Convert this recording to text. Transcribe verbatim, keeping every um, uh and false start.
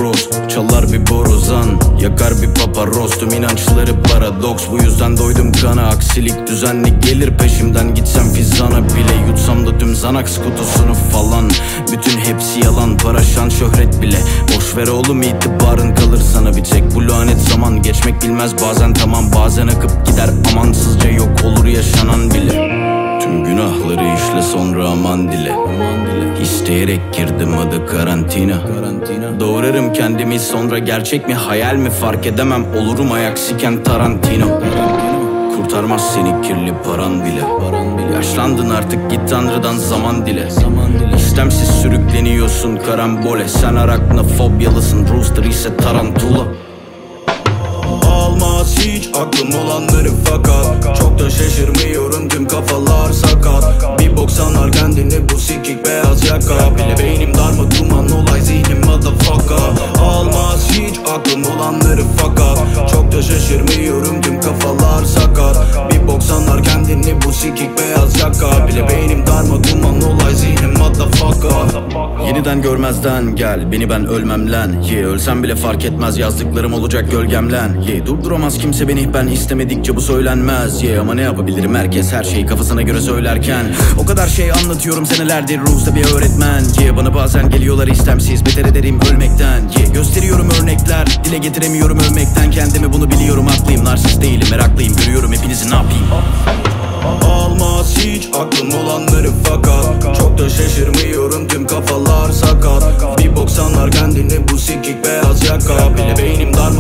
horoz, çalar bir borazan, yakar bir paparoz. Tüm inançları paradoks, bu yüzden doydum kana. Aksilik düzenli gelir peşimden, gitsem fizana bile. Yutsam da tüm Xanax kutusunu falan. Bütün hepsi yalan, para şan şöhret bile. Boş ver oğlum, itibarın kalır sana bir tek. Bu lanet zaman geçmek bilmez, bazen tamam bazen akıp gider. Amansızca yok olur yaşanan bile. Tüm günahları işle sonra aman dile. İsteyerek girdim adı karantina. Doğrarım kendimi sonra, gerçek mi hayal mi fark edemem. Olurum ayak siken Tarantino. Kurtarmaz seni kirli paran bile. Yaşlandın artık, git tanrıdan zaman dile. İstemsiz sürükleniyorsun karambole. Sen araknofobiyalısın, Rooster ise tarantula. Almaz hiç aklım olanları fakat çok da şaşırmıyorum, tüm kafalar sakat. Bir bok sanar kendini bu sikik beyaz yaka. Bile beynim darma duman, olay zihnim motherfucker. Almaz hiç aklım olanları fakat çok da şaşırmıyorum, tüm kafalar sakat. Bir bok sanar kendini bu sikik beyaz yaka. Bile beynim darma duman, olay zihnim motherfucker. Yeniden görmezden gel, beni ben ölmem lan. Yeah, ölsem bile fark etmez, yazdıklarım olacak gölgemlen. Yeah, durduramaz kimse beni, ben istemedikçe bu söylenmez. Yeah, ama ne yapabilirim, herkes her şeyi kafasına göre söylerken. O kadar şey anlatıyorum senelerdir, ruhsa bir öğretmen. Yeah, bana bazen geliyorlar istemsiz, beter ederim ölmekten. Yeah, gösteriyorum örnekler, dile getiremiyorum övmekten. Kendimi bunu biliyorum, haklıyım, narsist değilim, meraklıyım. Görüyorum hepinizi, ne yapayım. Almaz hiç aklım olanları fakat çok da şaşırmıyorum, tüm kafalar sakat. Bir bok sanar kendini bu sikik beyaz yaka. Bile beynim dar